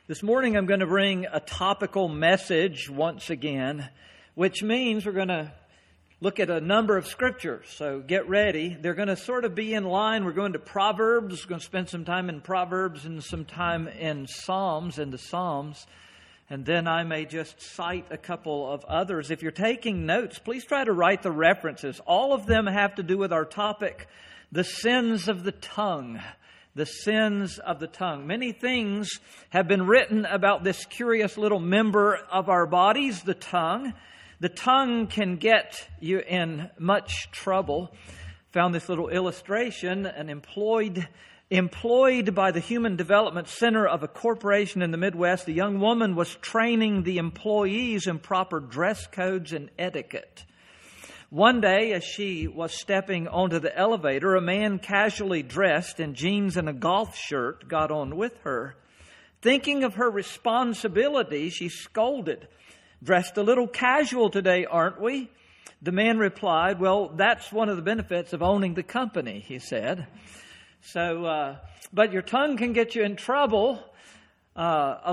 This morning I'm going to bring a topical message once again, which means we're going to look at a number of scriptures. So get ready. They're going to sort of be in line. We're going to Proverbs. We're going to spend some time in Proverbs and some time in the Psalms. And then I may just cite a couple of others. If you're taking notes, please try to write the references. All of them have to do with our topic, the sins of the tongue. The sins of the tongue. Many things have been written about this curious little member of our bodies, the tongue. The tongue can get you in much trouble. Found this little illustration, an employed by the Human Development Center of a corporation in the Midwest. The young woman was training the employees in proper dress codes and etiquette. One day, as she was stepping onto the elevator, a man casually dressed in jeans and a golf shirt got on with her. Thinking of her responsibility, she scolded, "Dressed a little casual today, aren't we?" The man replied, "Well, that's one of the benefits of owning the company," he said. But your tongue can get you in trouble. A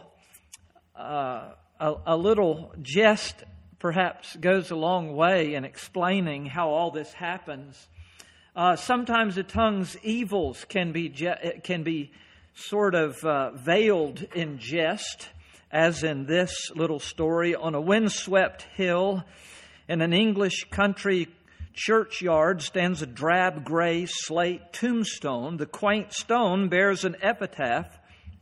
little jest perhaps goes a long way in explaining how all this happens. Sometimes the tongue's evils can be sort of veiled in jest, as in this little story. On a windswept hill in an English country churchyard stands a drab gray slate tombstone. The quaint stone bears an epitaph,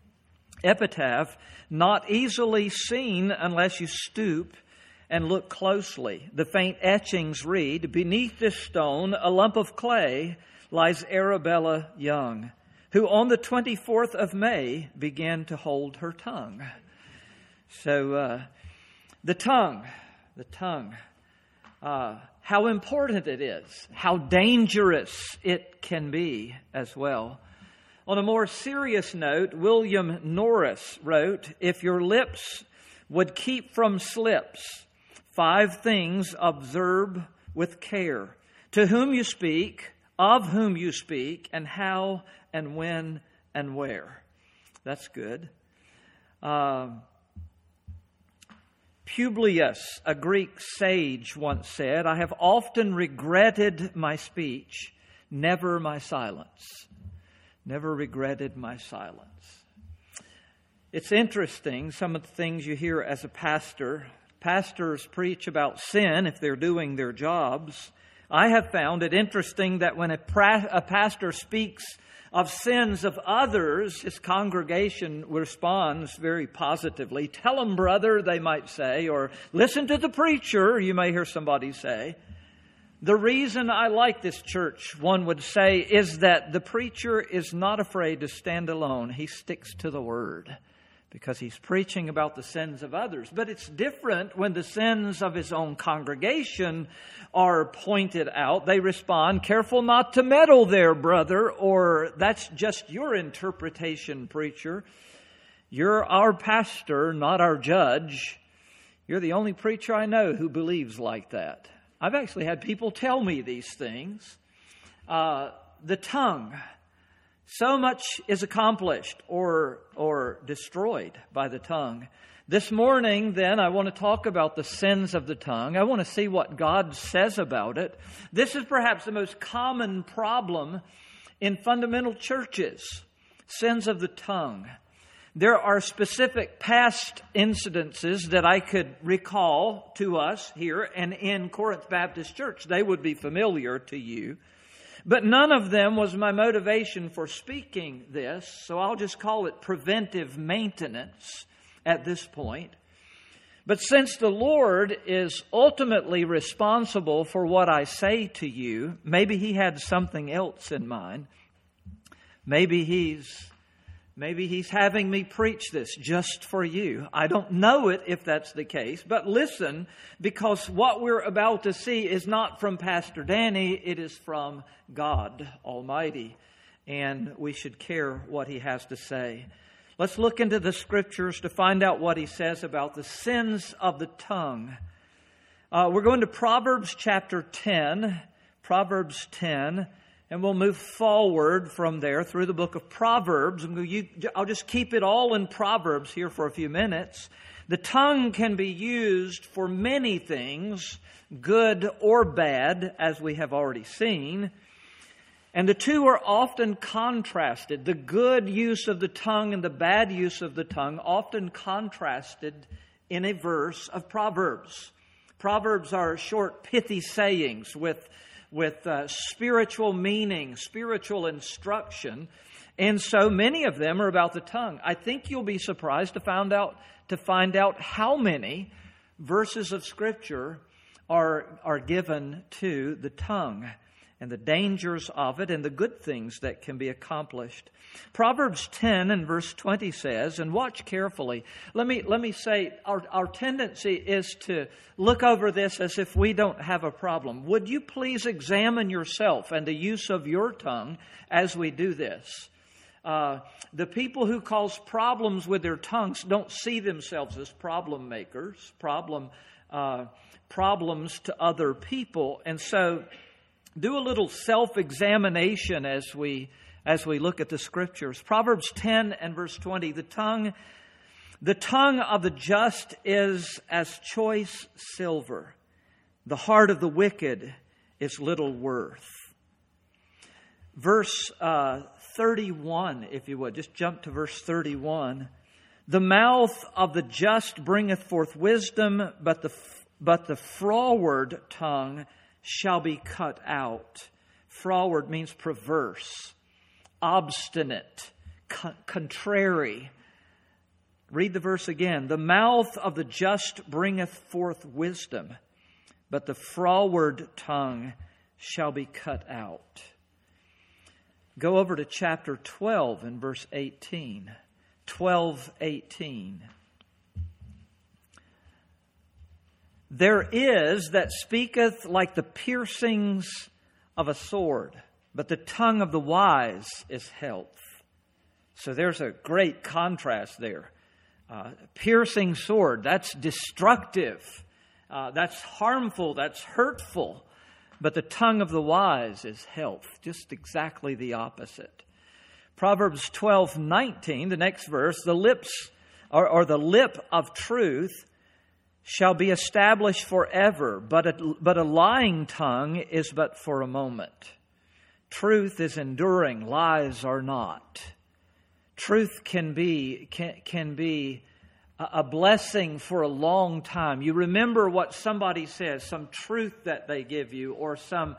not easily seen unless you stoop and look closely. The faint etchings read, "Beneath this stone, a lump of clay, lies Arabella Young, who on the 24th of May began to hold her tongue." So, the tongue, how important it is, how dangerous it can be as well. On a more serious note, William Norris wrote, "If your lips would keep from slips, 5 things observe with care: to whom you speak, of whom you speak, and how and when and where." That's good. Publius, a Greek sage, once said, "I have often regretted my speech, never my silence." Never regretted my silence. It's interesting, some of the things you hear as a pastor. Pastors preach about sin if they're doing their jobs. I have found it interesting that when a pastor speaks of sins of others, his congregation responds very positively. "Tell them, brother," they might say, or "Listen to the preacher," you may hear somebody say. The reason I like this church, one would say, is that the preacher is not afraid to stand alone. He sticks to the word, because he's preaching about the sins of others. But it's different when the sins of his own congregation are pointed out. They respond, "Careful not to meddle there, brother," or "That's just your interpretation, preacher. You're our pastor, not our judge. You're the only preacher I know who believes like that." I've actually had people tell me these things. The tongue. So much is accomplished or destroyed by the tongue. This morning, then, I want to talk about the sins of the tongue. I want to see what God says about it. This is perhaps the most common problem in fundamental churches, sins of the tongue. There are specific past incidences that I could recall to us here and in Corinth Baptist Church. They would be familiar to you. But none of them was my motivation for speaking this, so I'll just call it preventive maintenance at this point. But since the Lord is ultimately responsible for what I say to you, maybe He had something else in mind. Maybe He's having me preach this just for you. I don't know it if that's the case, but listen, because what we're about to see is not from Pastor Danny, it is from God Almighty, and we should care what He has to say. Let's look into the Scriptures to find out what He says about the sins of the tongue. We're going to Proverbs chapter 10, And we'll move forward from there through the book of Proverbs. I'll just keep it all in Proverbs here for a few minutes. The tongue can be used for many things, good or bad, as we have already seen. And the two are often contrasted. The good use of the tongue and the bad use of the tongue often contrasted in a verse of Proverbs. Proverbs are short, pithy sayings with spiritual meaning, spiritual instruction. And so many of them are about the tongue. I think you'll be surprised to find out how many verses of Scripture are given to the tongue and the dangers of it and the good things that can be accomplished. Proverbs 10 and verse 20 says, and watch carefully. Let me say, our tendency is to look over this as if we don't have a problem. Would you please examine yourself and the use of your tongue as we do this? The people who cause problems with their tongues don't see themselves as problem makers, problems to other people. And so do a little self-examination as we look at the Scriptures. Proverbs 10 and verse 20, the tongue of the just is as choice silver. The heart of the wicked is little worth. Verse 31, if you would, just jump to verse 31. The mouth of the just bringeth forth wisdom, but the froward tongue shall be cut out. Froward means perverse, obstinate, contrary. Read the verse again. The mouth of the just bringeth forth wisdom, but the froward tongue shall be cut out. Go over to chapter 12 and verse 18. 12:18. There is that speaketh like the piercings of a sword, but the tongue of the wise is health. So there's a great contrast there. Piercing sword, that's destructive. That's harmful, that's hurtful. But the tongue of the wise is health, just exactly the opposite. Proverbs 12:19, the next verse, the lips or the lip of truth shall be established forever, but a lying tongue is but for a moment. Truth is enduring, lies are not. Truth can be a blessing for a long time. You remember what somebody says, some truth that they give you, or some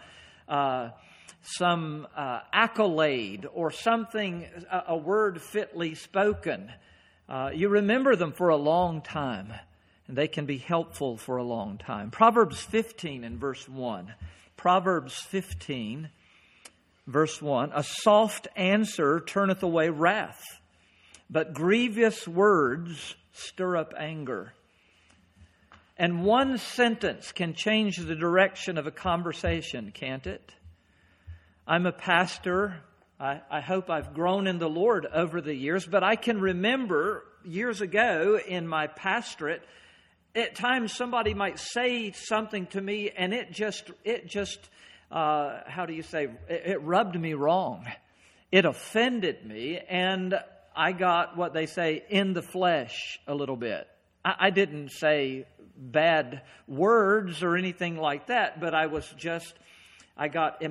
accolade, or something, a word fitly spoken. You remember them for a long time, and they can be helpful for a long time. Proverbs 15 and verse 1. Proverbs 15, verse 1. A soft answer turneth away wrath, but grievous words stir up anger. And one sentence can change the direction of a conversation, can't it? I'm a pastor. I hope I've grown in the Lord over the years, but I can remember years ago in my pastorate, at times somebody might say something to me and it just how do you say, it rubbed me wrong. It offended me, and I got what they say in the flesh a little bit. I didn't say bad words or anything like that, but I got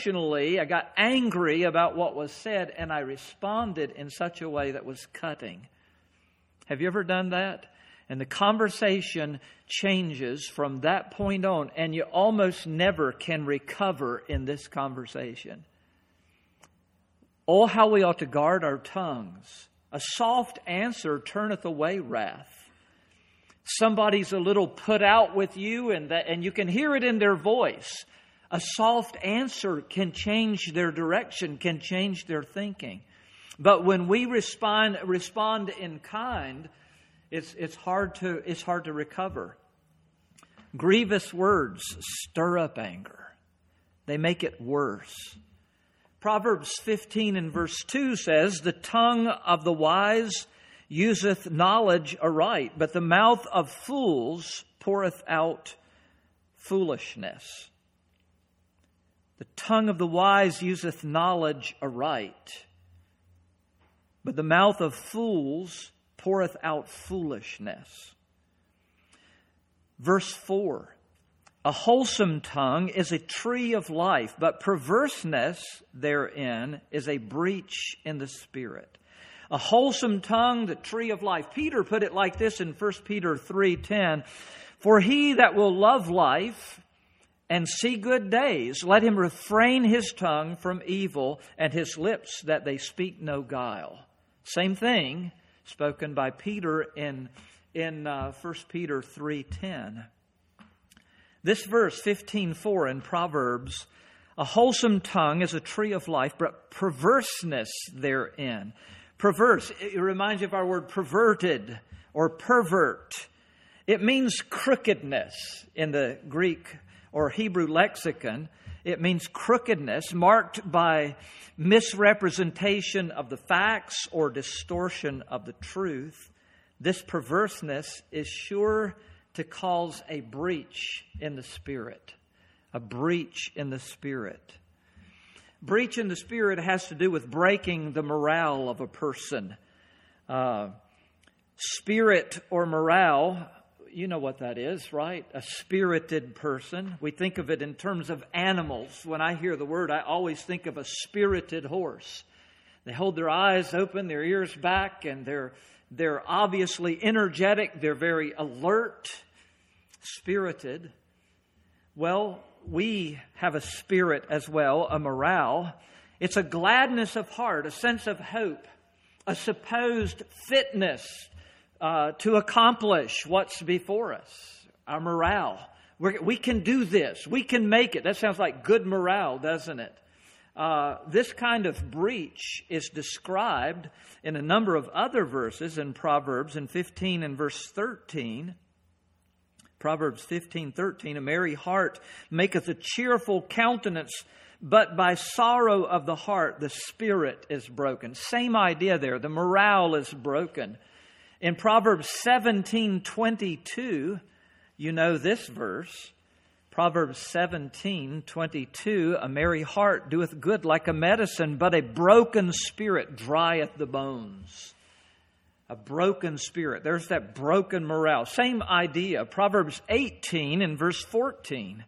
angry about what was said, and I responded in such a way that was cutting. Have you ever done that? And the conversation changes from that point on, and you almost never can recover in this conversation. Oh, how we ought to guard our tongues. A soft answer turneth away wrath. Somebody's a little put out with you, and you can hear it in their voice. A soft answer can change their direction, can change their thinking. But when we respond in kind, it's hard to recover. Grievous words stir up anger. They make it worse. Proverbs 15 and verse 2 says, the tongue of the wise useth knowledge aright, but the mouth of fools poureth out foolishness. The tongue of the wise useth knowledge aright, but the mouth of fools poureth out foolishness. Verse 4, a wholesome tongue is a tree of life, but perverseness therein is a breach in the spirit. A wholesome tongue, the tree of life. Peter put it like this in 1 Peter 3:10, for he that will love life and see good days, let him refrain his tongue from evil and his lips that they speak no guile. Same thing spoken by Peter in 1 Peter 3:10. This verse, 15:4 in Proverbs, a wholesome tongue is a tree of life, but perverseness therein. Perverse, it reminds you of our word perverted or pervert. It means crookedness in the Greek or Hebrew lexicon. It means crookedness marked by misrepresentation of the facts or distortion of the truth. This perverseness is sure to cause a breach in the spirit. A breach in the spirit. Breach in the spirit has to do with breaking the morale of a person. Spirit or morale, you know what that is, right? A spirited person. We think of it in terms of animals. When I hear the word, I always think of a spirited horse. They hold their eyes open, their ears back, and they're obviously energetic. They're very alert, spirited. Well, we have a spirit as well, a morale. It's a gladness of heart, a sense of hope, a supposed fitness to accomplish what's before us. Our morale. We can do this. We can make it. That sounds like good morale, doesn't it? This kind of breach is described in a number of other verses in Proverbs in 15 and verse 13. Proverbs 15:13, a merry heart maketh a cheerful countenance, but by sorrow of the heart the spirit is broken. Same idea there. The morale is broken. In Proverbs 17:22, you know this verse. Proverbs 17:22, a merry heart doeth good like a medicine, but a broken spirit drieth the bones. A broken spirit. There's that broken morale. Same idea. Proverbs 18 and verse 14.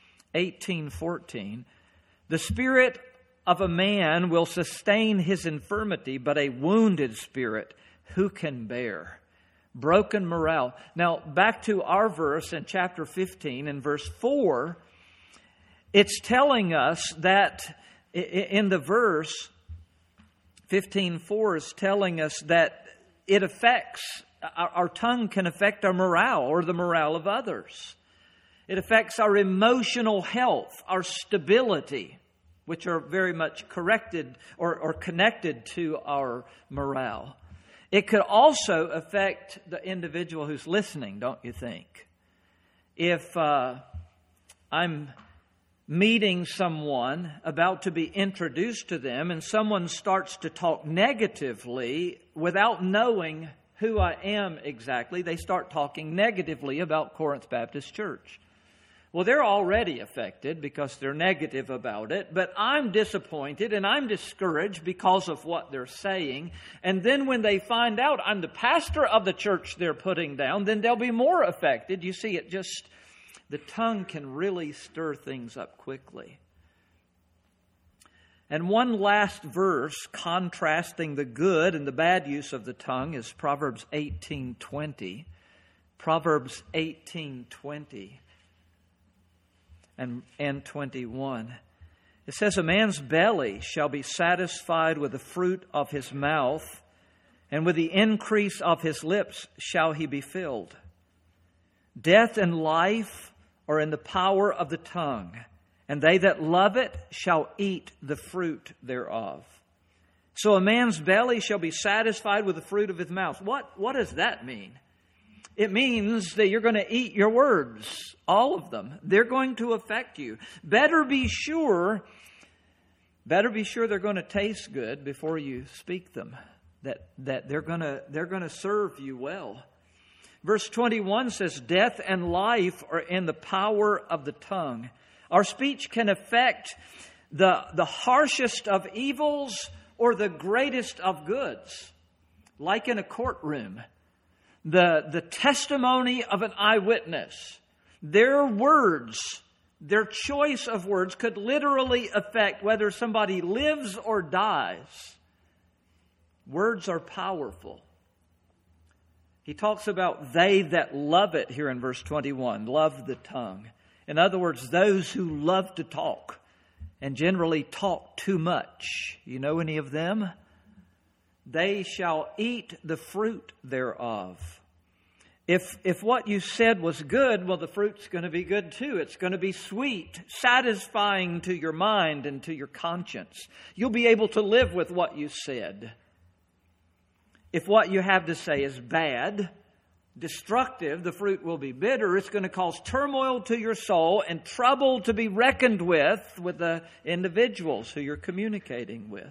18:14. The spirit of a man will sustain his infirmity, but a wounded spirit who can bear? Broken morale. Now, back to our verse in chapter 15 and verse 4. It's telling us that in the verse, 15:4 is telling us that it affects, our tongue can affect our morale or the morale of others. It affects our emotional health, our stability, which are very much corrected or connected to our morale. It could also affect the individual who's listening, don't you think? If I'm meeting someone, about to be introduced to them, and someone starts to talk negatively without knowing who I am exactly, they start talking negatively about Corinth Baptist Church. Well, they're already affected because they're negative about it, but I'm disappointed and I'm discouraged because of what they're saying. And then when they find out I'm the pastor of the church they're putting down, then they'll be more affected. You see, the tongue can really stir things up quickly. And one last verse contrasting the good and the bad use of the tongue is Proverbs 18:20. Proverbs 18:20 and 21. It says, a man's belly shall be satisfied with the fruit of his mouth, and with the increase of his lips shall he be filled. Death and life are in the power of the tongue, and they that love it shall eat the fruit thereof. So a man's belly shall be satisfied with the fruit of his mouth. What does that mean? It means that you're going to eat your words, all of them. They're going to affect you. Better be sure they're going to taste good before you speak them. That they're going to serve you well. Verse 21 says, death and life are in the power of the tongue. Our speech can affect the harshest of evils or the greatest of goods. Like in a courtroom, the testimony of an eyewitness, their words, their choice of words could literally affect whether somebody lives or dies. Words are powerful. He talks about they that love it here in verse 21, love the tongue. In other words, those who love to talk and generally talk too much. You know any of them? They shall eat the fruit thereof. If what you said was good, well, the fruit's going to be good too. It's going to be sweet, satisfying to your mind and to your conscience. You'll be able to live with what you said. If what you have to say is bad, destructive, the fruit will be bitter. It's going to cause turmoil to your soul and trouble to be reckoned with the individuals who you're communicating with.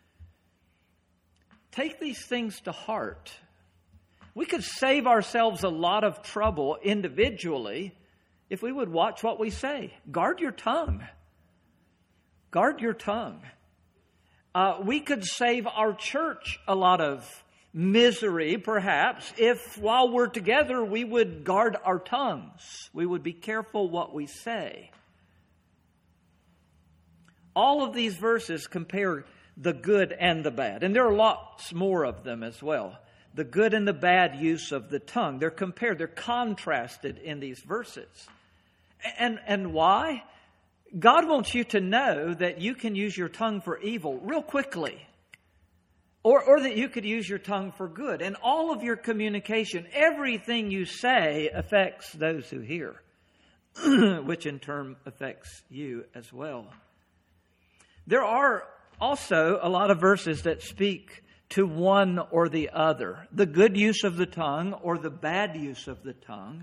Take these things to heart. We could save ourselves a lot of trouble individually if we would watch what we say. Guard your tongue. Guard your tongue. We could save our church a lot of misery, perhaps, if while we're together we would guard our tongues. We would be careful what we say. All of these verses compare the good and the bad. And there are lots more of them as well. The good and the bad use of the tongue. They're compared, they're contrasted in these verses. And why? God wants you to know that you can use your tongue for evil real quickly. Or that you could use your tongue for good. And all of your communication, everything you say affects those who hear, which in turn affects you as well. There are also a lot of verses that speak to one or the other, the good use of the tongue or the bad use of the tongue.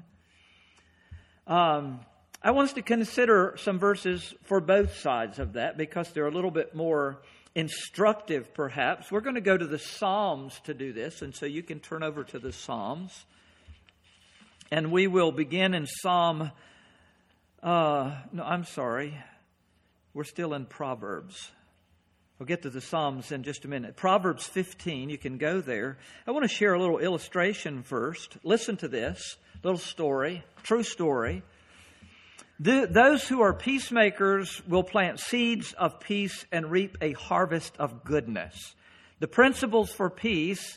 I want us to consider some verses for both sides of that because they're a little bit more instructive, perhaps. We're going to go to the Psalms to do this, and so you can turn over to the Psalms. And we will begin in Psalm... We're still in Proverbs. We'll get to the Psalms in just a minute. Proverbs 15, you can go there. I want to share a little illustration first. Listen to this little story, true story. Those who are peacemakers will plant seeds of peace and reap a harvest of goodness. The principle for peace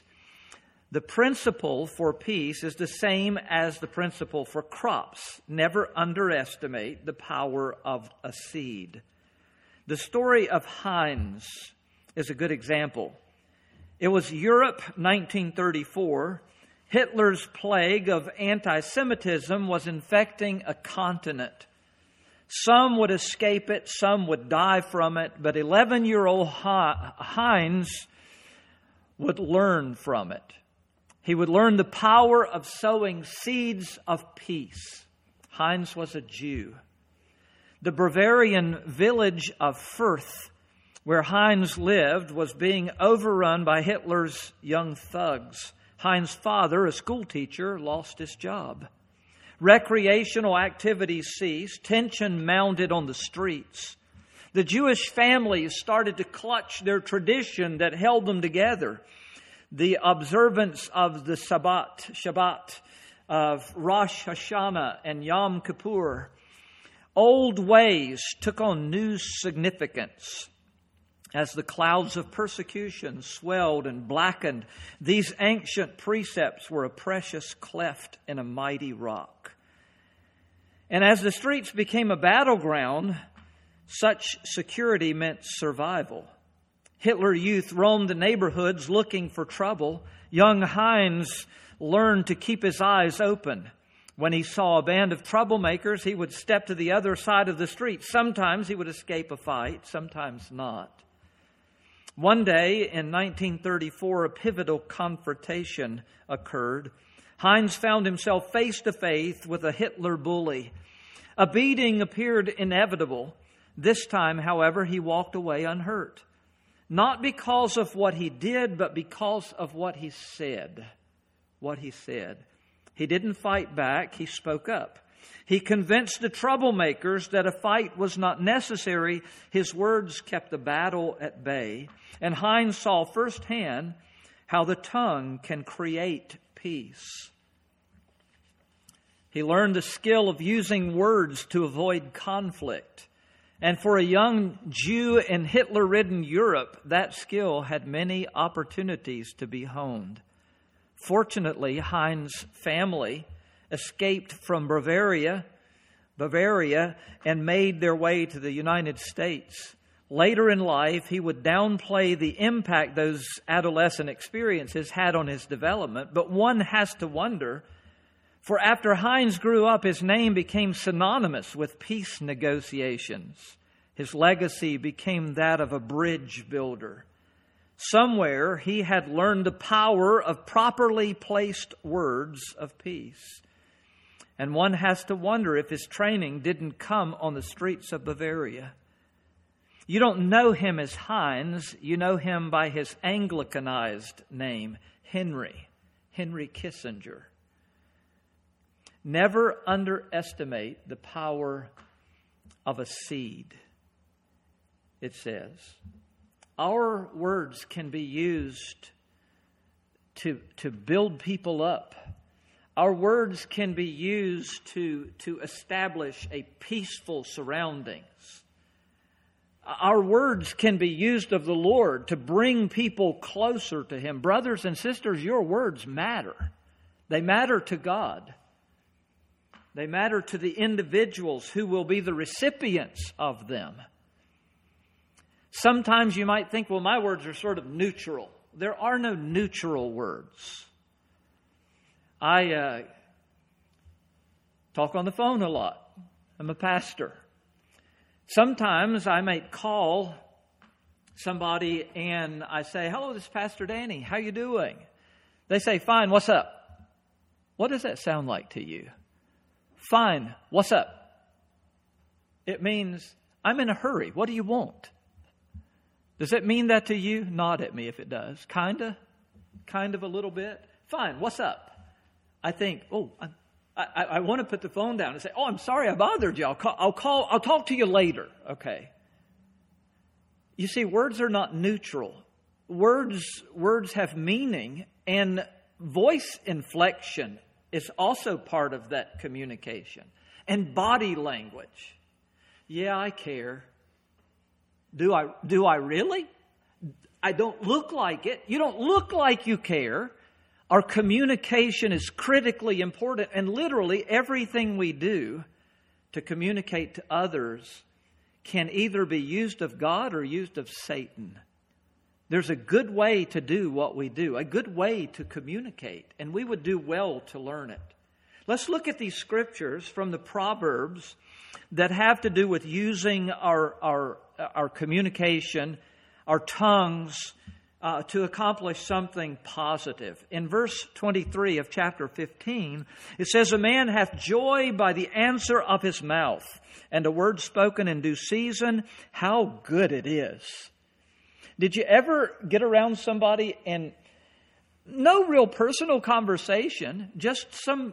is the same as the principle for crops. Never underestimate the power of a seed. The story of Heinz is a good example. It was Europe, 1934. Hitler's plague of anti-Semitism was infecting a continent. Some would escape it, some would die from it, but 11-year-old Heinz would learn from it. He would learn the power of sowing seeds of peace. Heinz was a Jew. The Bavarian village of Fürth, where Heinz lived, was being overrun by Hitler's young thugs. Heinz's father, a schoolteacher, lost his job. Recreational activities ceased. Tension mounted on the streets. The Jewish families started to clutch their tradition that held them together. The observance of the Shabbat, of Rosh Hashanah and Yom Kippur. Old ways took on new significance. As the clouds of persecution swelled and blackened, these ancient precepts were a precious cleft in a mighty rock. And as the streets became a battleground, such security meant survival. Hitler youth roamed the neighborhoods looking for trouble. Young Heinz learned to keep his eyes open. When he saw a band of troublemakers, he would step to the other side of the street. Sometimes he would escape a fight, sometimes not. One day in 1934, a pivotal confrontation occurred. Heinz found himself face to face with a Hitler bully. A beating appeared inevitable. This time, however, he walked away unhurt. Not because of what he did, but because of what he said. What he said. He didn't fight back, he spoke up. He convinced the troublemakers that a fight was not necessary. His words kept the battle at bay. And Hines saw firsthand how the tongue can create peace. He learned the skill of using words to avoid conflict. And for a young Jew in Hitler-ridden Europe, that skill had many opportunities to be honed. Fortunately, Hines' family escaped from Bavaria, and made their way to the United States. Later in life, he would downplay the impact those adolescent experiences had on his development. But one has to wonder, for after Hines grew up, his name became synonymous with peace negotiations. His legacy became that of a bridge builder. Somewhere he had learned the power of properly placed words of peace. And one has to wonder if his training didn't come on the streets of Bavaria. You don't know him as Hines, you know him by his Anglicanized name, Henry Kissinger. Never underestimate the power of a seed, it says. Our words can be used to build people up. Our words can be used to establish a peaceful surroundings. Our words can be used of the Lord to bring people closer to Him. Brothers and sisters, your words matter. They matter to God. They matter to the individuals who will be the recipients of them. Sometimes you might think, well, my words are sort of neutral. There are no neutral words. I talk on the phone a lot. I'm a pastor. Sometimes I might call somebody and I say, hello, this is Pastor Danny. How you doing? They say, fine, what's up? What does that sound like to you? Fine, what's up? It means I'm in a hurry. What do you want? Does it mean that to you? Nod at me if it does. Kind of a little bit. Fine, what's up? I think, I want to put the phone down and say, I'm sorry I bothered you. I'll talk to you later. Okay. You see, words are not neutral. Words have meaning, and voice inflection is also part of that communication. And body language. Yeah, I care. Do I really? I don't look like it. You don't look like you care. Our communication is critically important, and literally everything we do to communicate to others can either be used of God or used of Satan. There's a good way to do what we do, a good way to communicate, and we would do well to learn it. Let's look at these scriptures from the Proverbs that have to do with using our communication, our tongues, to accomplish something positive. In verse 23 of chapter 15, it says, a man hath joy by the answer of his mouth, and a word spoken in due season, how good it is. Did you ever get around somebody and no real personal conversation, just some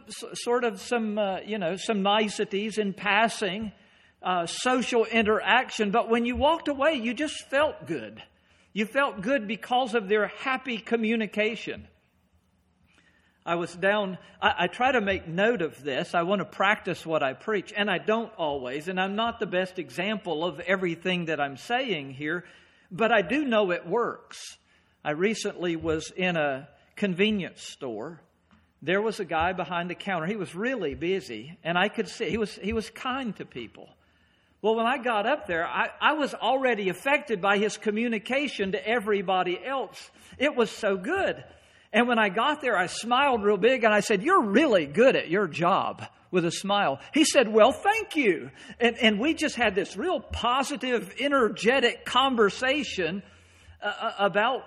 niceties in passing, social interaction, but when you walked away, you just felt good. You felt good because of their happy communication. I try to make note of this. I want to practice what I preach, and I don't always, and I'm not the best example of everything that I'm saying here, but I do know it works. I recently was in a convenience store. There was a guy behind the counter. He was really busy, and I could see he was kind to people. Well, when I got up there, I was already affected by his communication to everybody else. It was so good. And when I got there, I smiled real big and I said, you're really good at your job, with a smile. He said, well, thank you. And we just had this real positive, energetic conversation about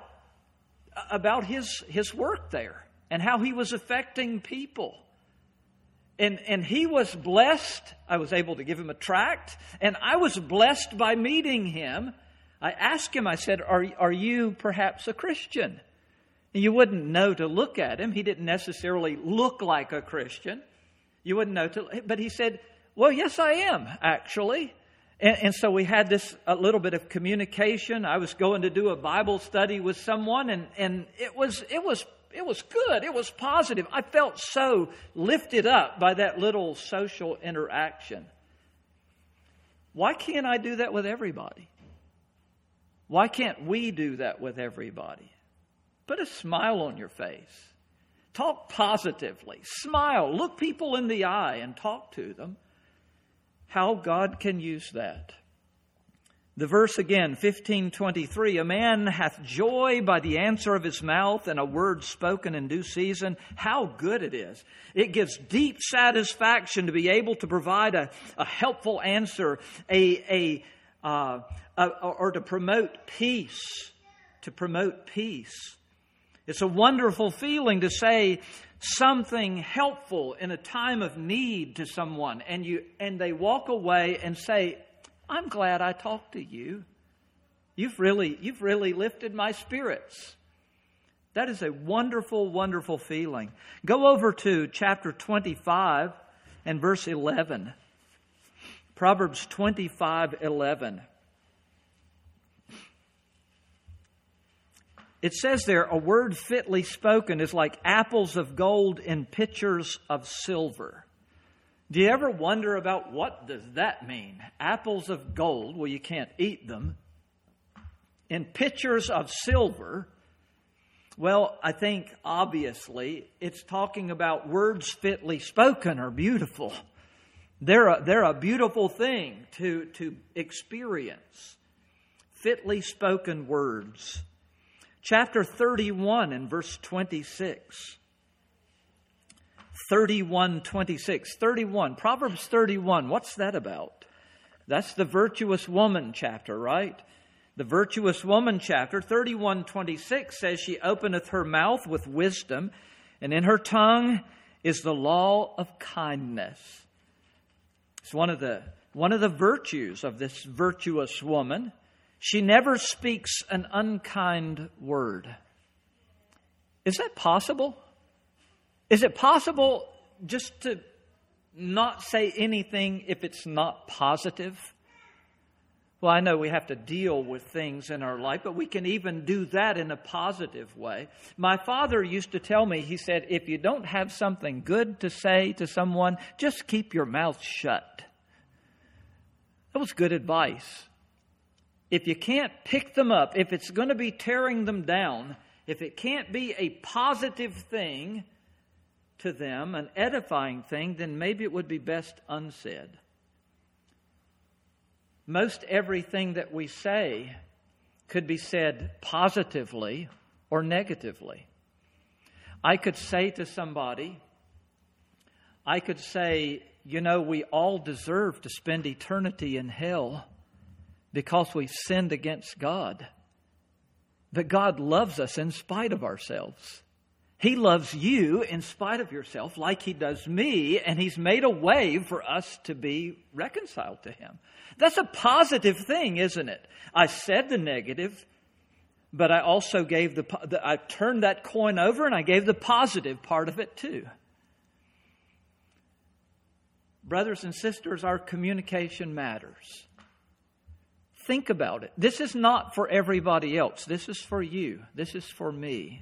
his work there and how he was affecting people. And he was blessed. I was able to give him a tract, and I was blessed by meeting him. I asked him, I said, are you perhaps a Christian? And you wouldn't know to look at him. He didn't necessarily look like a Christian. You wouldn't know. But he said, well, yes, I am, actually. And so we had a little bit of communication. I was going to do a Bible study with someone, and it was good. It was positive. I felt so lifted up by that little social interaction. Why can't I do that with everybody? Why can't we do that with everybody? Put a smile on your face. Talk positively. Smile. Look people in the eye and talk to them. How God can use that. The verse again, 15:23, a man hath joy by the answer of his mouth and a word spoken in due season. How good it is. It gives deep satisfaction to be able to provide a helpful answer, or to promote peace. To promote peace. It's a wonderful feeling to say something helpful in a time of need to someone, and they walk away and say, I'm glad I talked to you. You've really lifted my spirits. That is a wonderful, wonderful feeling. Go over to chapter 25 and verse 11. Proverbs 25:11. It says there, a word fitly spoken is like apples of gold in pitchers of silver. Do you ever wonder about what does that mean? Apples of gold, well, you can't eat them. In pitchers of silver, well, I think obviously it's talking about words fitly spoken are beautiful. They're a beautiful thing to experience. Fitly spoken words. Chapter 31 and verse 26. 31, Proverbs 31, what's that about? That's the virtuous woman chapter, right? The virtuous woman chapter, 31:26 says, she openeth her mouth with wisdom, and in her tongue is the law of kindness. It's one of the virtues of this virtuous woman. She never speaks an unkind word. Is that possible? Is it possible just to not say anything if it's not positive? Well, I know we have to deal with things in our life, but we can even do that in a positive way. My father used to tell me, he said, if you don't have something good to say to someone, just keep your mouth shut. That was good advice. If you can't pick them up, if it's going to be tearing them down, if it can't be a positive thing to them, an edifying thing, then maybe it would be best unsaid. Most everything that we say could be said positively or negatively. I could say to somebody, we all deserve to spend eternity in hell because we've sinned against God. But God loves us in spite of ourselves. He loves you in spite of yourself like He does me, and He's made a way for us to be reconciled to Him. That's a positive thing, isn't it? I said the negative, but I also I turned that coin over and I gave the positive part of it too. Brothers and sisters, our communication matters. Think about it. This is not for everybody else. This is for you. This is for me.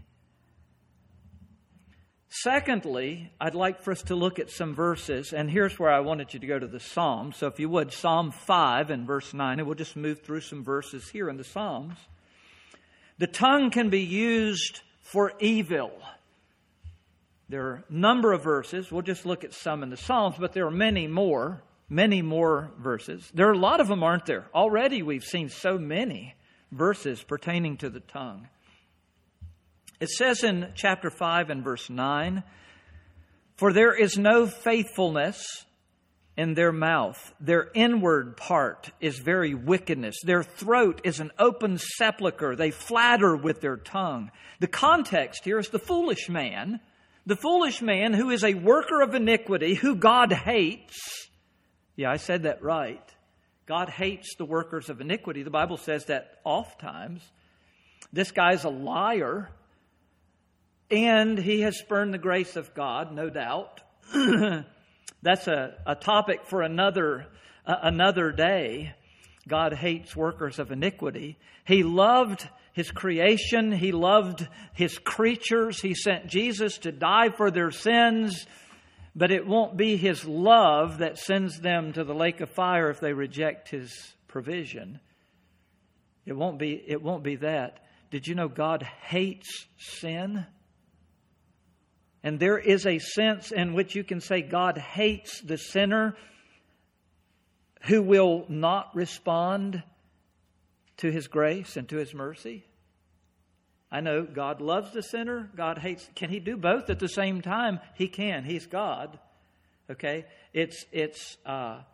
Secondly, I'd like for us to look at some verses, and here's where I wanted you to go to the Psalms. So if you would, Psalm 5 and verse 9, and we'll just move through some verses here in the Psalms. The tongue can be used for evil. There are a number of verses. We'll just look at some in the Psalms, but there are many more verses. There are a lot of them, aren't there? Already we've seen so many verses pertaining to the tongue. It says in chapter 5 and verse 9, for there is no faithfulness in their mouth. Their inward part is very wickedness. Their throat is an open sepulchre. They flatter with their tongue. The context here is the foolish man who is a worker of iniquity, who God hates. Yeah, I said that right. God hates the workers of iniquity. The Bible says that oftentimes. This guy's a liar. And he has spurned the grace of God, no doubt. The That's a topic for another day. God hates workers of iniquity. He loved His creation. He loved His creatures. He sent Jesus to die for their sins. But it won't be His love that sends them to the lake of fire if they reject His provision. It won't be that. Did you know God hates sin? And there is a sense in which you can say God hates the sinner who will not respond to His grace and to His mercy. I know God loves the sinner. God hates. Can He do both at the same time? He can. He's God. Okay. It's a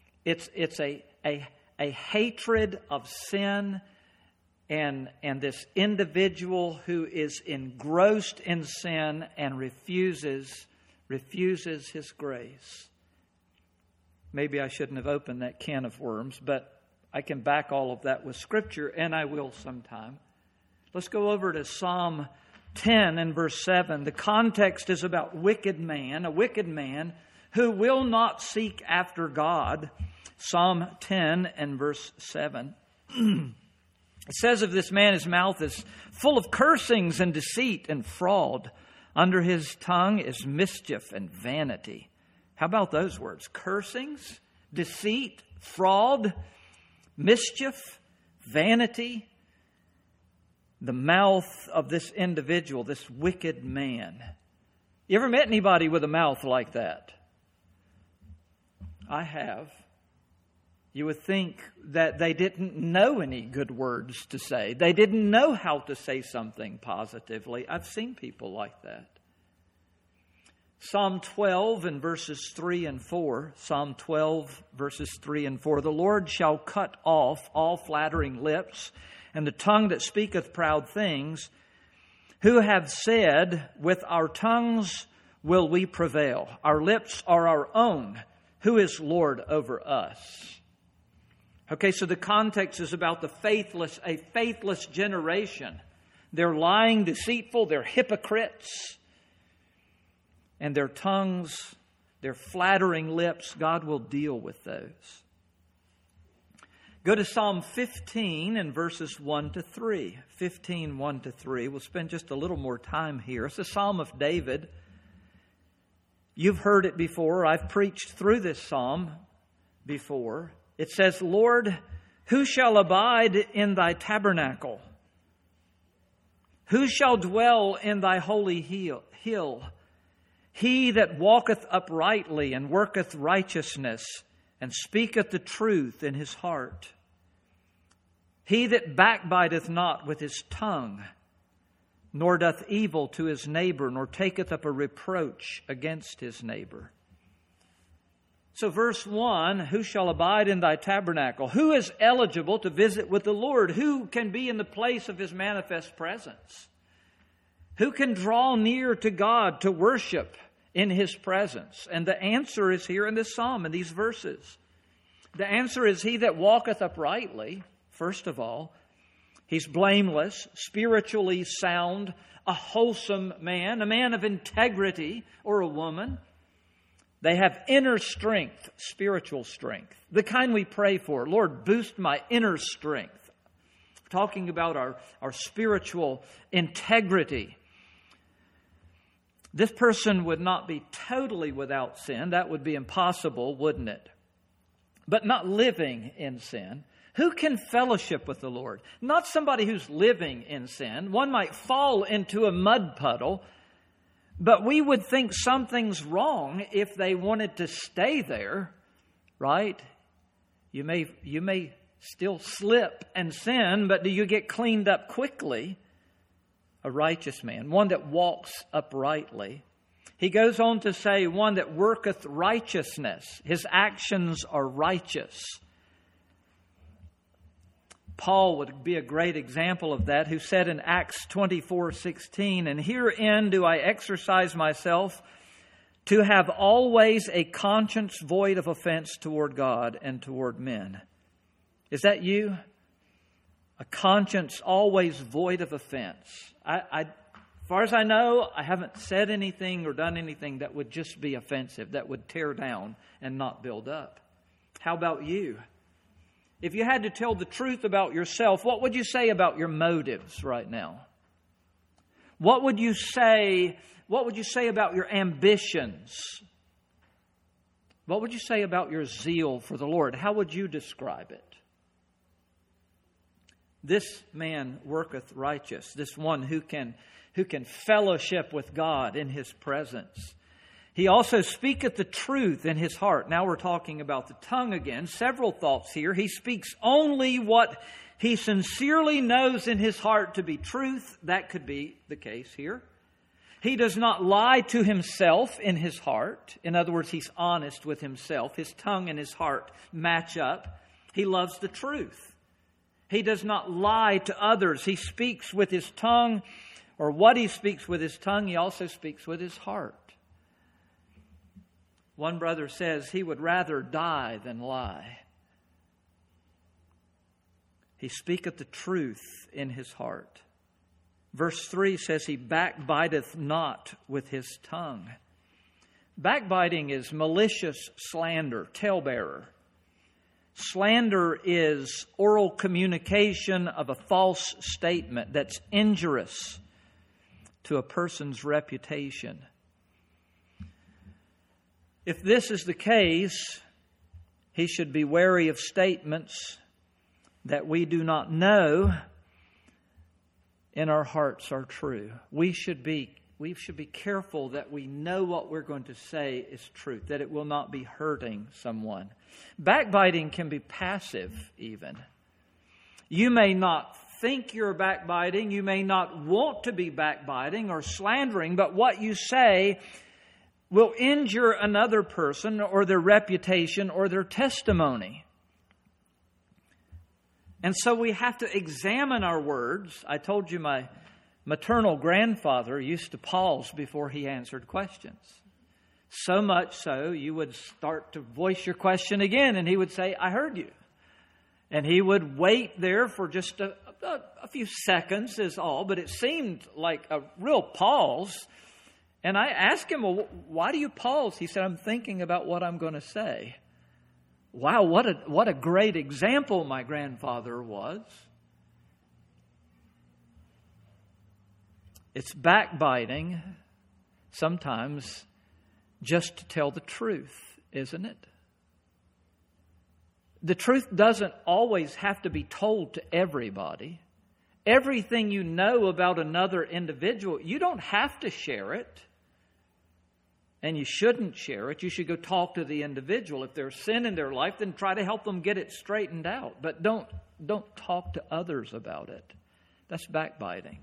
hatred of sin and this individual who is engrossed in sin and refuses His grace. Maybe I shouldn't have opened that can of worms, but I can back all of that with Scripture, and I will sometime. Let's go over to Psalm 10 and verse 7. The context is about a wicked man who will not seek after God. Psalm 10 and verse 7. It says of this man, his mouth is full of cursings and deceit and fraud. Under his tongue is mischief and vanity. How about those words? Cursings, deceit, fraud, mischief, vanity. The mouth of this individual, this wicked man. You ever met anybody with a mouth like that? I have. You would think that they didn't know any good words to say. They didn't know how to say something positively. I've seen people like that. Psalm 12 and verses 3 and 4. Psalm 12 verses 3 and 4. The Lord shall cut off all flattering lips, and the tongue that speaketh proud things, who have said, with our tongues will we prevail. Our lips are our own. Who is Lord over us? Okay, so the context is about a faithless generation. They're lying, deceitful, they're hypocrites. And their tongues, their flattering lips, God will deal with those. Go to Psalm 15 and verses 1 to 3. 15, 1 to 3. We'll spend just a little more time here. It's a Psalm of David. You've heard it before. I've preached through this psalm before. It says, Lord, who shall abide in thy tabernacle? Who shall dwell in thy holy hill? He that walketh uprightly and worketh righteousness and speaketh the truth in his heart. He that backbiteth not with his tongue, nor doth evil to his neighbor, nor taketh up a reproach against his neighbor. So verse 1, who shall abide in thy tabernacle? Who is eligible to visit with the Lord? Who can be in the place of His manifest presence? Who can draw near to God to worship in His presence? And the answer is here in this psalm, in these verses. The answer is he that walketh uprightly, first of all. He's blameless, spiritually sound, a wholesome man, a man of integrity, or a woman. They have inner strength, spiritual strength, the kind we pray for. Lord, boost my inner strength. We're talking about our spiritual integrity. This person would not be totally without sin. That would be impossible, wouldn't it? But not living in sin. Who can fellowship with the Lord? Not somebody who's living in sin. One might fall into a mud puddle, but we would think something's wrong if they wanted to stay there, right? You may still slip and sin, but do you get cleaned up quickly? A righteous man, one that walks uprightly. He goes on to say, one that worketh righteousness. His actions are righteous. Paul would be a great example of that, who said in Acts 24:16, and herein do I exercise myself to have always a conscience void of offense toward God and toward men. Is that you? A conscience always void of offense. I As far as I know, I haven't said anything or done anything that would just be offensive, that would tear down and not build up. How about you? If you had to tell the truth about yourself, what would you say about your motives right now? What would you say about your ambitions? What would you say about your zeal for the Lord? How would you describe it? This man worketh righteous, this one who can fellowship with God in His presence. He also speaketh the truth in his heart. Now we're talking about the tongue again. Several thoughts here. He speaks only what he sincerely knows in his heart to be truth. That could be the case here. He does not lie to himself in his heart. In other words, he's honest with himself. His tongue and his heart match up. He loves the truth. He does not lie to others. He speaks with his tongue, or what he speaks with his tongue, he also speaks with his heart. One brother says he would rather die than lie. He speaketh the truth in his heart. Verse 3 says he backbiteth not with his tongue. Backbiting is malicious slander, talebearer. Slander is oral communication of a false statement that's injurious to a person's reputation. If this is the case, he should be wary of statements that we do not know in our hearts are true. We should be careful that we know what we're going to say is truth, that it will not be hurting someone. Backbiting can be passive even. You may not think you're backbiting, you may not want to be backbiting or slandering, but what you say will injure another person or their reputation or their testimony. And so we have to examine our words. I told you my maternal grandfather used to pause before he answered questions. So much so, you would start to voice your question again, and he would say, "I heard you." And he would wait there for just a few seconds is all, but it seemed like a real pause. And I asked him, "Well, why do you pause?" He said, "I'm thinking about what I'm going to say." Wow, what a great example my grandfather was. It's backbiting sometimes just to tell the truth, isn't it? The truth doesn't always have to be told to everybody. Everything you know about another individual, you don't have to share it. And you shouldn't share it. You should go talk to the individual. If there's sin in their life, then try to help them get it straightened out. But don't talk to others about it. That's backbiting.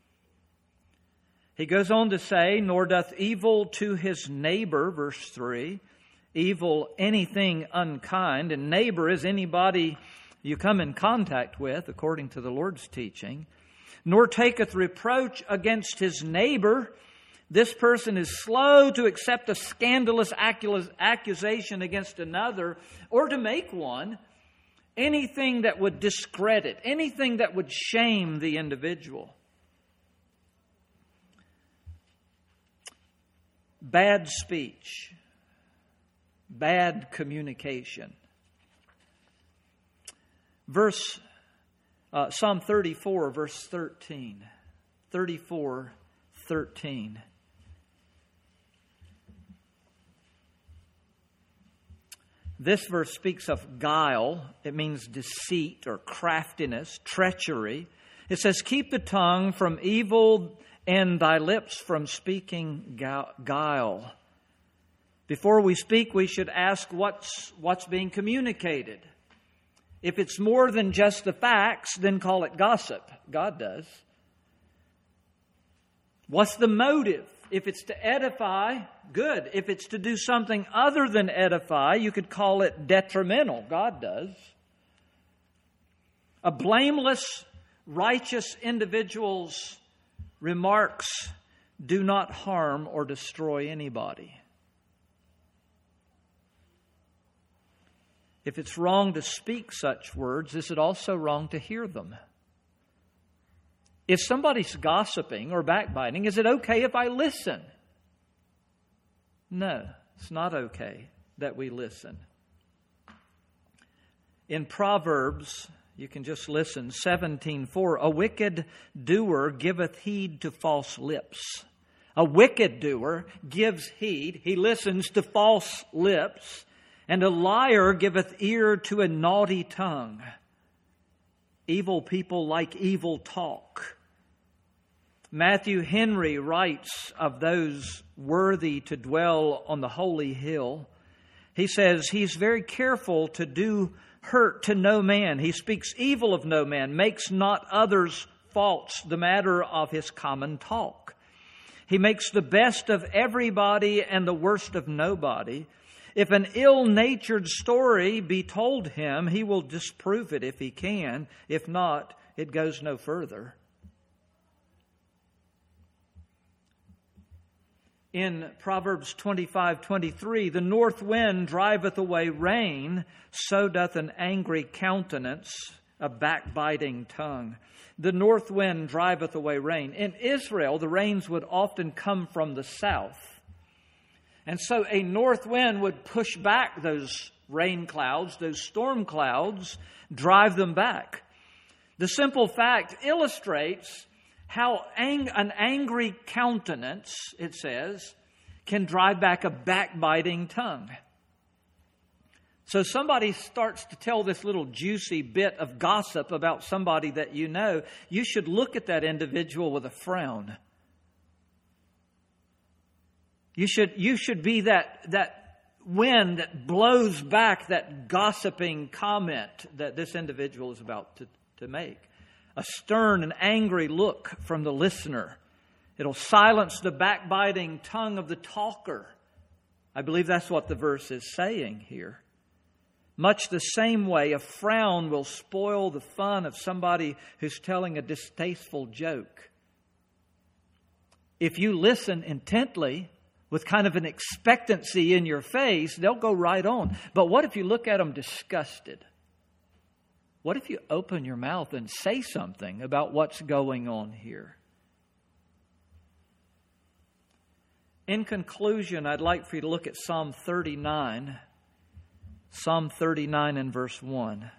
He goes on to say, "Nor doth evil to his neighbor," verse 3. Evil, anything unkind. And neighbor is anybody you come in contact with, according to the Lord's teaching. "Nor taketh reproach against his neighbor." This person is slow to accept a scandalous accusation against another or to make one. Anything that would discredit, anything that would shame the individual. Bad speech, bad communication. Psalm 34, verse 13. 34:13. This verse speaks of guile. It means deceit or craftiness, treachery. It says, "Keep the tongue from evil and thy lips from speaking guile." Before we speak, we should ask what's being communicated. If it's more than just the facts, then call it gossip. God does. What's the motive? If it's to edify, good. If it's to do something other than edify, you could call it detrimental. God does. A blameless, righteous individual's remarks do not harm or destroy anybody. If it's wrong to speak such words, is it also wrong to hear them? If somebody's gossiping or backbiting, is it okay if I listen? No, it's not okay that we listen. In Proverbs, you can just listen, 17:4, a wicked doer giveth heed to false lips. A wicked doer gives heed, he listens to false lips, and a liar giveth ear to a naughty tongue. Evil people like evil talk. Matthew Henry writes of those worthy to dwell on the holy hill. He says he's very careful to do hurt to no man. He speaks evil of no man, makes not others' faults the matter of his common talk. He makes the best of everybody and the worst of nobody. If an ill-natured story be told him, he will disprove it if he can. If not, it goes no further. In Proverbs 25:23, the north wind driveth away rain, so doth an angry countenance, a backbiting tongue. The north wind driveth away rain. In Israel, the rains would often come from the south. And so a north wind would push back those rain clouds, those storm clouds, drive them back. The simple fact illustrates how an angry countenance, it says, can drive back a backbiting tongue. So somebody starts to tell this little juicy bit of gossip about somebody that you know, you should look at that individual with a frown. You should be that wind that blows back that gossiping comment that this individual is about to make. A stern and angry look from the listener. It'll silence the backbiting tongue of the talker. I believe that's what the verse is saying here. Much the same way, a frown will spoil the fun of somebody who's telling a distasteful joke. If you listen intently, with kind of an expectancy in your face, they'll go right on. But what if you look at them disgusted? What if you open your mouth and say something about what's going on here? In conclusion, I'd like for you to look at Psalm 39. Psalm 39 and verse 1.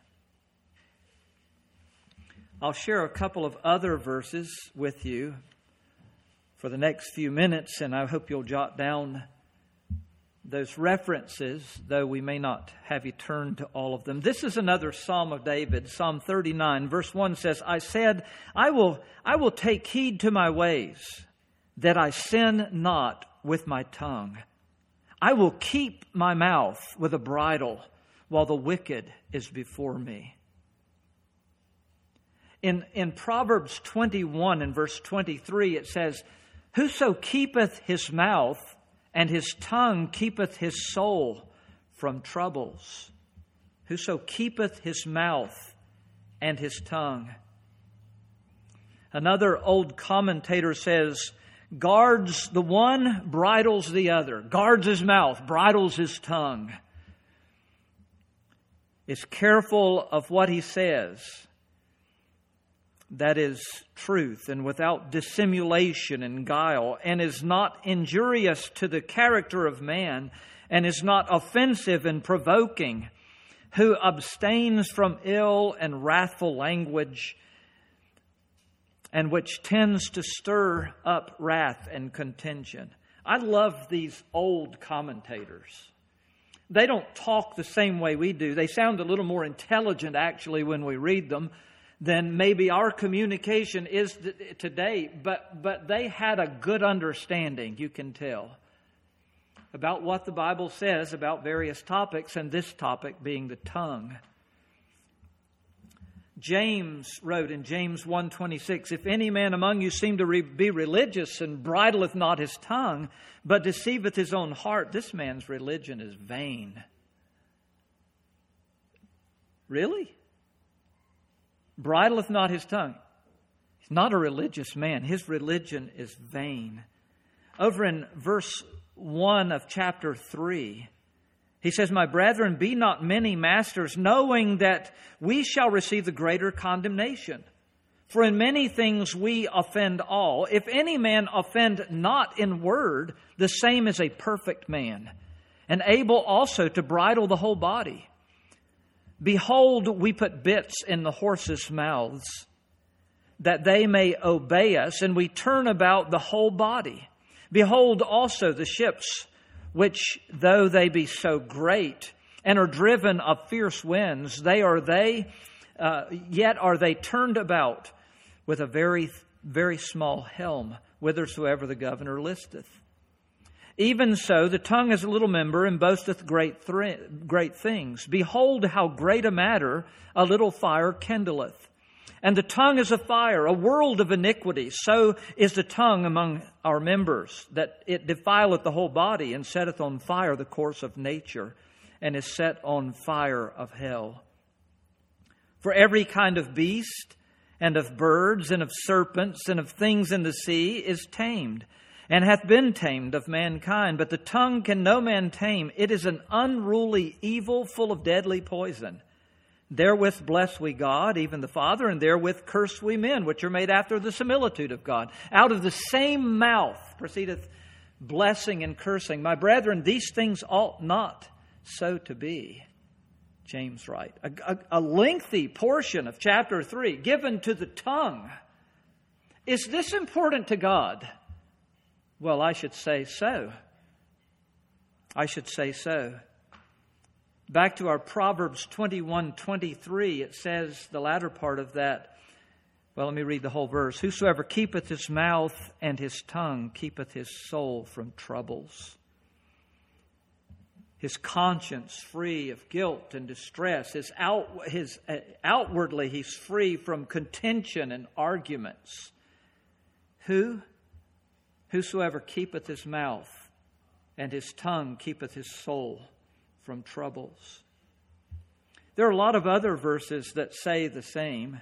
I'll share a couple of other verses with you for the next few minutes, and I hope you'll jot down those references, though we may not have you turn to all of them. This is another Psalm of David, Psalm 39, verse 1 says, I said, I will take heed to my ways, that I sin not with my tongue. I will keep my mouth with a bridle while the wicked is before me. In Proverbs 21 and verse 23, it says, Whoso keepeth his mouth and his tongue keepeth his soul from troubles. Whoso keepeth his mouth and his tongue. Another old commentator says, guards the one, bridles the other. Guards his mouth, bridles his tongue. Is careful of what he says. That is truth and without dissimulation and guile, and is not injurious to the character of man, and is not offensive and provoking, who abstains from ill and wrathful language, and which tends to stir up wrath and contention. I love these old commentators. They don't talk the same way we do. They sound a little more intelligent, actually, when we read them than maybe our communication is today. But they had a good understanding, you can tell, about what the Bible says about various topics, and this topic being the tongue. James wrote in James 1:26, If any man among you seem to be religious and bridleth not his tongue, but deceiveth his own heart, this man's religion is vain. Really? Bridleth not his tongue. He's not a religious man. His religion is vain. Over in verse 1 of chapter 3, he says, My brethren, be not many masters, knowing that we shall receive the greater condemnation. For in many things we offend all. If any man offend not in word, the same is a perfect man, and able also to bridle the whole body. Behold, we put bits in the horses' mouths, that they may obey us, and we turn about the whole body. Behold also the ships, which though they be so great, and are driven of fierce winds, yet are they turned about with a very, very small helm, whithersoever the governor listeth. Even so, the tongue is a little member, and boasteth great things. Behold, how great a matter a little fire kindleth. And the tongue is a fire, a world of iniquity. So is the tongue among our members, that it defileth the whole body, and setteth on fire the course of nature, and is set on fire of hell. For every kind of beast, and of birds, and of serpents, and of things in the sea is tamed, and hath been tamed of mankind. But the tongue can no man tame. It is an unruly evil, full of deadly poison. Therewith bless we God, even the Father, and therewith curse we men, which are made after the similitude of God. Out of the same mouth proceedeth blessing and cursing. My brethren, these things ought not so to be. James writes, a lengthy portion of chapter 3 given to the tongue. Is this important to God? Well, I should say so. I should say so. Back to our Proverbs 21:23, it says, the latter part of that, well, let me read the whole verse. Whosoever keepeth his mouth and his tongue keepeth his soul from troubles. His conscience free of guilt and distress. Outwardly he's free from contention and arguments. Whosoever keepeth his mouth and his tongue keepeth his soul from troubles. There are a lot of other verses that say the same.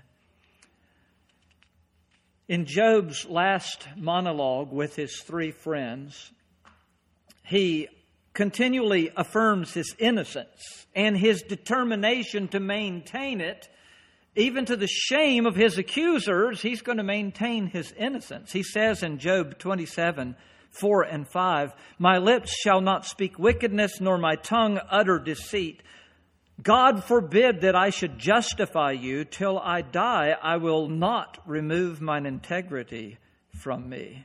In Job's last monologue with his three friends, he continually affirms his innocence and his determination to maintain it. Even to the shame of his accusers, he's going to maintain his innocence. He says in Job 27:4-5, my lips shall not speak wickedness, nor my tongue utter deceit. God forbid that I should justify you. Till I die, I will not remove mine integrity from me.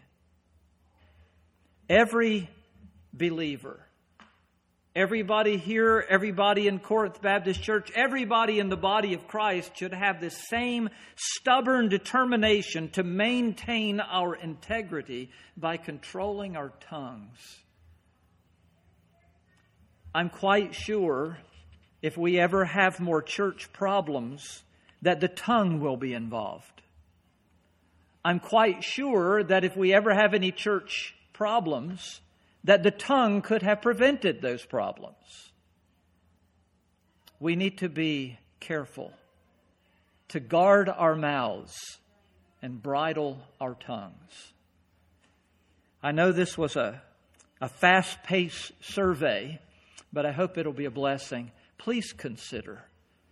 Every believer, everybody here, everybody in Corinth Baptist Church, everybody in the body of Christ should have this same stubborn determination to maintain our integrity by controlling our tongues. I'm quite sure if we ever have more church problems, that the tongue will be involved. I'm quite sure that if we ever have any church problems, that the tongue could have prevented those problems. We need to be careful to guard our mouths and bridle our tongues. I know this was a fast-paced survey, but I hope it'll be a blessing. Please consider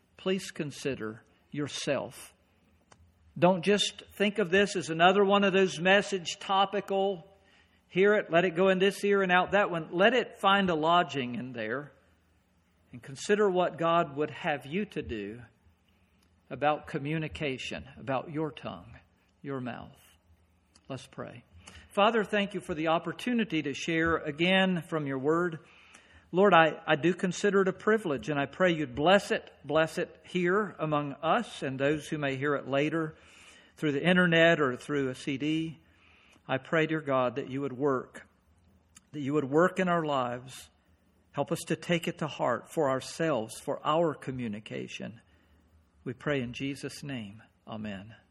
yourself. Don't just think of this as another one of those message topical. Hear it, let it go in this ear and out that one. Let it find a lodging in there. And consider what God would have you to do about communication, about your tongue, your mouth. Let's pray. Father, thank you for the opportunity to share again from your word. Lord, I do consider it a privilege, and I pray you'd bless it here among us and those who may hear it later through the internet or through a CD. I pray, dear God, that you would work in our lives. Help us to take it to heart for ourselves, for our communication. We pray in Jesus' name. Amen.